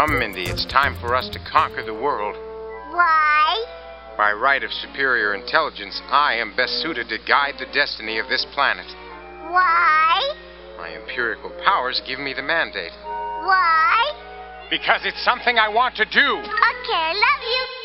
Come, Mindy, it's time for us to conquer the world. Why? By right of superior intelligence, I am best suited to guide the destiny of this planet. Why? My empirical powers give me the mandate. Why? Because it's something I want to do. Okay, love you.